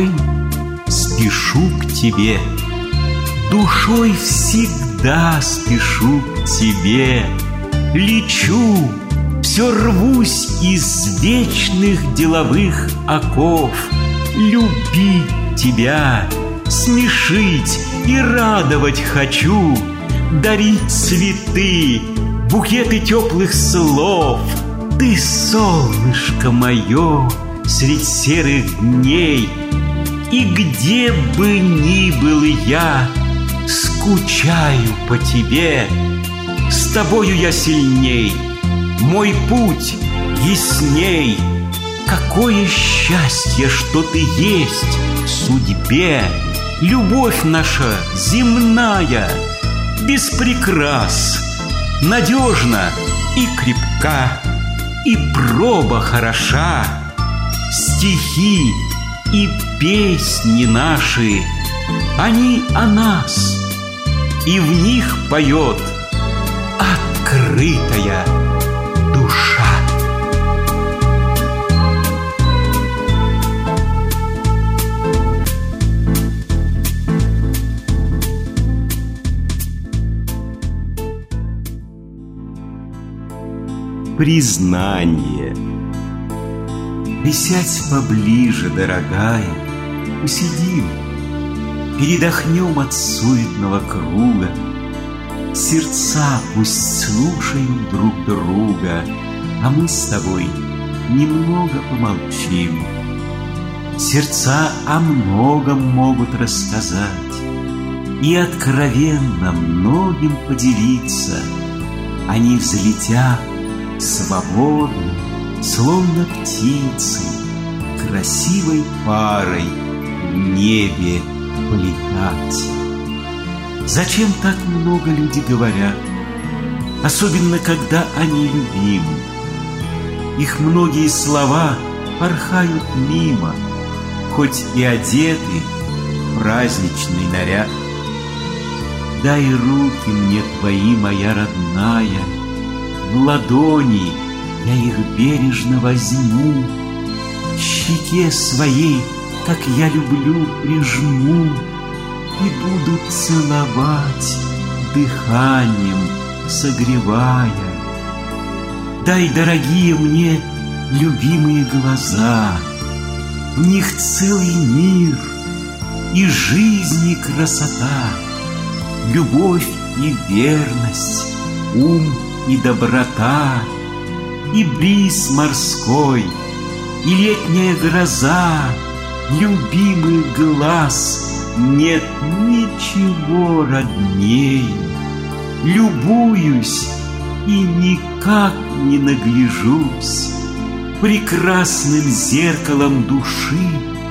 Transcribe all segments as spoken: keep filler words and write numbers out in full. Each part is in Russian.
Душой спешу к тебе, душой всегда спешу к тебе. Лечу, все рвусь из вечных деловых оков. Любить тебя, смешить и радовать хочу, дарить цветы, букеты теплых слов. Ты, солнышко мое, средь серых дней, и где бы ни был я, скучаю по тебе. С тобою я сильней, мой путь ясней. Какое счастье, что ты есть в судьбе. Любовь наша земная, без прикрас, надежна и крепка, и проба хороша. Стихи и песни наши, они о нас, и в них поет открытая душа. Признание. Присядь поближе, дорогая, посидим, передохнем от суетного круга. Сердца пусть слушают друг друга, а мы с тобой немного помолчим. Сердца о многом могут рассказать и откровенно многим поделиться. Они взлетят свободно, словно птицы, красивой парой в небе полетать. Зачем так много люди говорят, особенно когда они любимы? Их многие слова порхают мимо, хоть и одеты в праздничный наряд. Дай руки мне твои, моя родная, в ладони я их бережно возьму, к щеке своей, как я люблю, прижму и буду целовать, дыханием согревая. Дай, дорогие мне, любимые глаза, в них целый мир и жизнь, и красота, любовь и верность, ум и доброта, и бриз морской, и летняя гроза. Любимый глаз, нет ничего родней. Любуюсь и никак не нагляжусь, прекрасным зеркалом души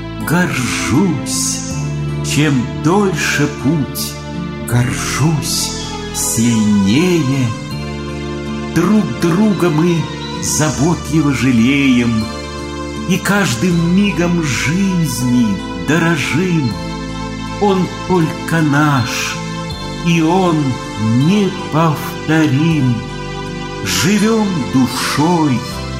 горжусь. Чем дольше путь, горжусь сильнее. Друг друга мы заботливо жалеем и каждым мигом жизни дорожим. Он только наш, и он неповторим. Живем душой,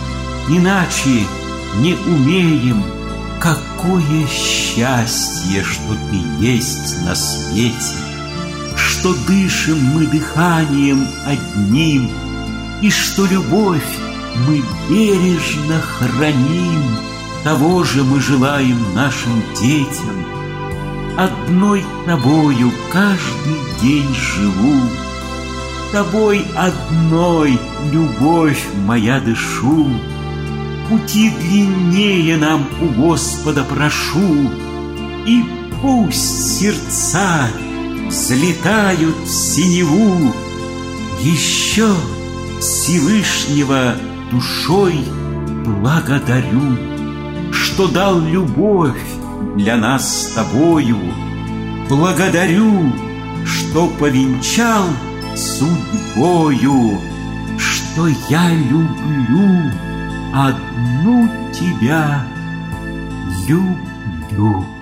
иначе не умеем. Какое счастье, что ты есть на свете, что дышим мы дыханием одним, и что любовь мы бережно храним. Того же мы желаем нашим детям. Одной тобою каждый день живу, тобой одной, любовь моя, дышу. Пути длиннее нам у Господа прошу, и пусть сердца взлетают в синеву. Еще Всевышнего душой благодарю, что дал любовь для нас с тобою. Благодарю, что повенчал судьбою, что я люблю одну тебя, люблю.